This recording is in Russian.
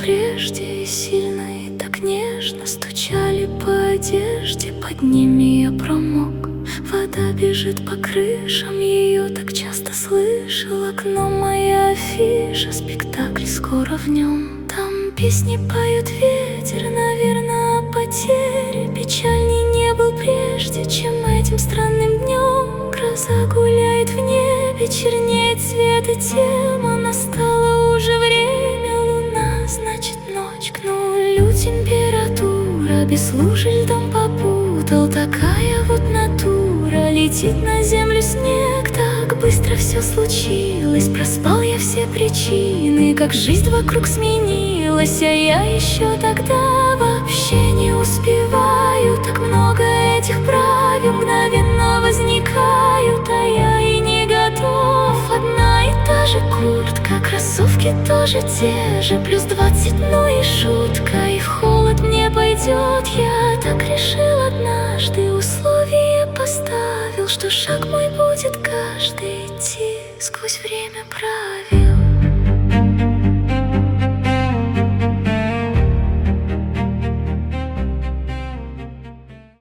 прежде, и сильно, и так нежно стучали по одежде. Под ними я промок, вода бежит по крышам, ее так часто слышал. Окно моя афиша, спектакль скоро в нем. Там песни поют ветер, наверное, о потере. Печальней не был прежде, чем этим странным днем. Гроза гуляет в небе, чернеет цвет и тема. Настало уже время, луна, значит ночь. К нулю температура, без лужи льдом попутал. Такая вот натура, летит на землю снег. Так быстро все случилось, проспал я все причины. Как жизнь вокруг сменилась, а я еще тогда вообще не успеваю. Так много этих правил мгновенно возникают, а я и не готов. Одна и та же куртка, кроссовки тоже те же, плюс 20, ну и шутка, и в холод мне пойдет. Я так решил однажды, условие поставил, что шаг мой будет каждый идти сквозь время правил.